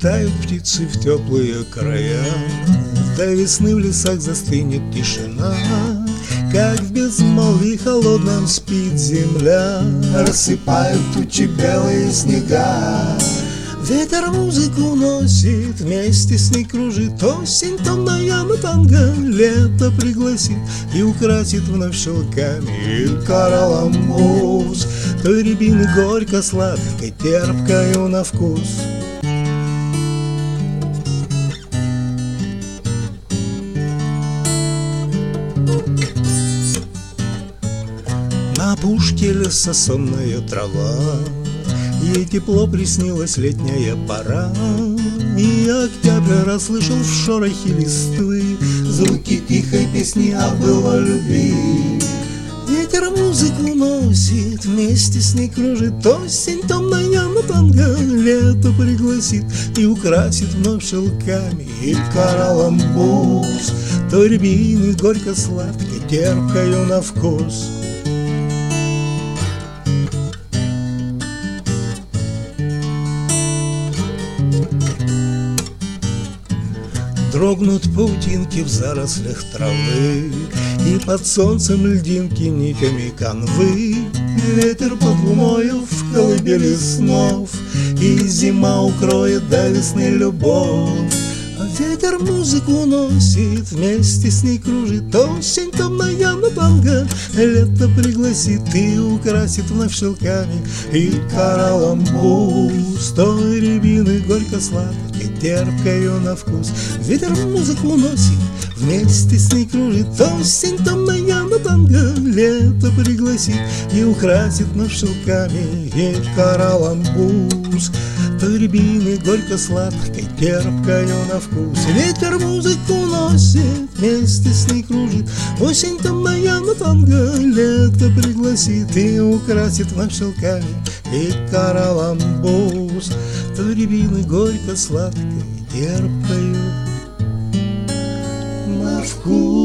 улетают птицы в теплые края. До весны в лесах застынет тишина, как в безмолвии холодном спит земля. Рассыпают тучи белые снега. Ветер музыку носит, вместе с ней кружит осень томная матанга. Лето пригласит и украсит вновь шелками и кораллом муз. Той рябины горько-сладкой, терпкою на вкус. На опушке леса сонная трава, ей тепло приснилась летняя пора. И октябрь расслышал в шорохе листвы звуки тихой песни о былой любви. Ветер музыку носит, вместе с ней кружит осень томная матанга. Лето пригласит и украсит вновь шелками и кораллом бус. Той рябины горько-сладкой, терпкою на вкус. Дрогнут паутинки в зарослях травы, и под солнцем льдинки нитями канвы. Ветер под луною в колыбели снов, и зима укроет до весны любовь. А ветер музыку носит, вместе с ней кружит осень томная матанга. Лето пригласит и украсит вновь шелками и кораллом бус. Той рябины горько-сладкой, терпкою на вкус. Ветер музыку носит, вместе с ней кружит осень томная матанга. Лето пригласит и украсит вновь шелками и кораллом бус. Той рябины горько-сладкой, терпкою на вкус. Ветер музыку носит, вместе с ней кружит осень томная матанга. Лето пригласит и украсит вновь шелками и кораллом бус. Той рябины горько-сладкой, терпкою на вкус.